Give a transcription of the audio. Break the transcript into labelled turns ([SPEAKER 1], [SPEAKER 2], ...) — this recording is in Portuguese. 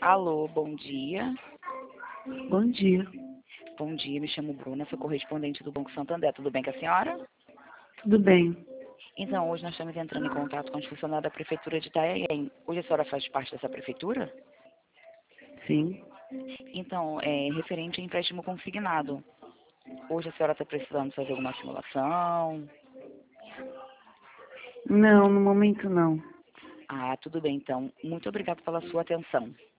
[SPEAKER 1] Alô, bom dia.
[SPEAKER 2] Bom dia.
[SPEAKER 1] Bom dia, me chamo Bruna, sou correspondente do Banco Santander. Tudo bem com a senhora?
[SPEAKER 2] Tudo bem?
[SPEAKER 1] Então, hoje nós estamos entrando em contato com os funcionários da Prefeitura de Itanhaém. Hoje a senhora faz parte dessa prefeitura?
[SPEAKER 2] Sim.
[SPEAKER 1] Então, é referente a empréstimo consignado. Hoje a senhora está precisando fazer alguma simulação?
[SPEAKER 2] Não, no momento não.
[SPEAKER 1] Ah, tudo bem então. Muito obrigada pela sua atenção.